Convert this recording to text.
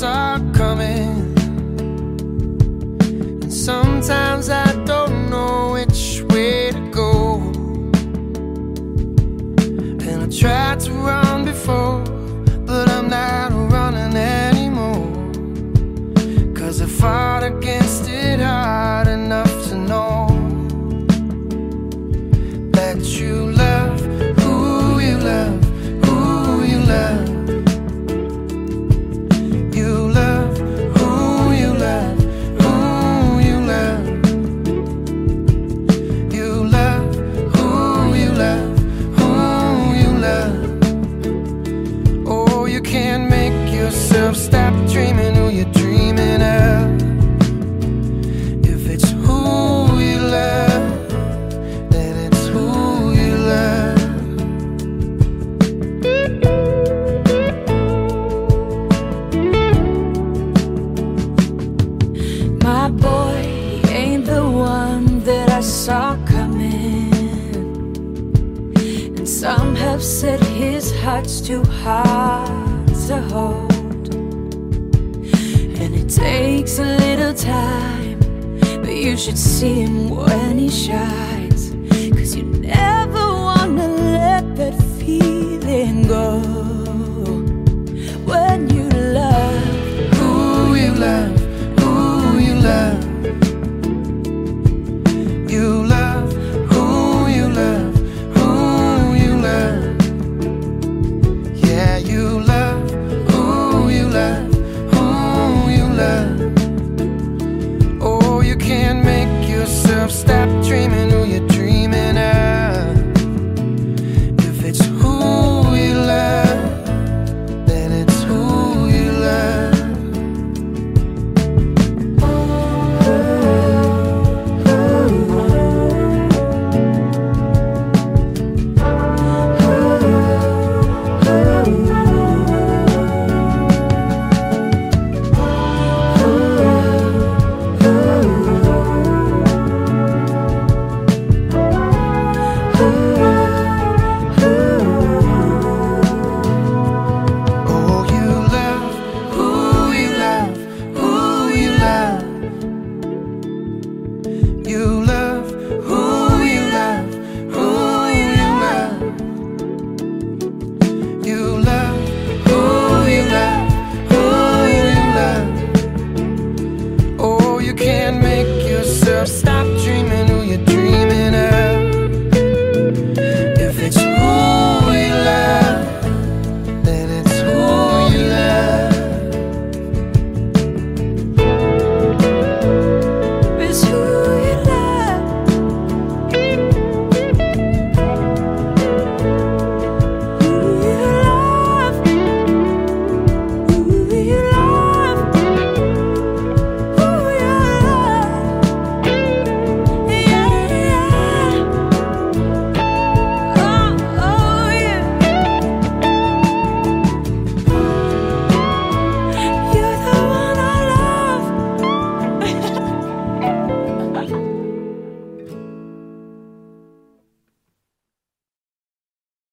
saw coming. And sometimes I don't know which way to go. And I tried to run before, but I'm not running anymore. 'Cause I fought against it hard enough to know that you love who you love, who you love. You love who you love, who you love. You love who you love, who you love. Oh, you can't make yourself stop dreaming who you're dreaming of. If it's who you love, then it's who you love. My boy, he ain't the one that I saw coming. And some have said his heart's too hard to hold. And it takes a little time, but you should see him when he shines.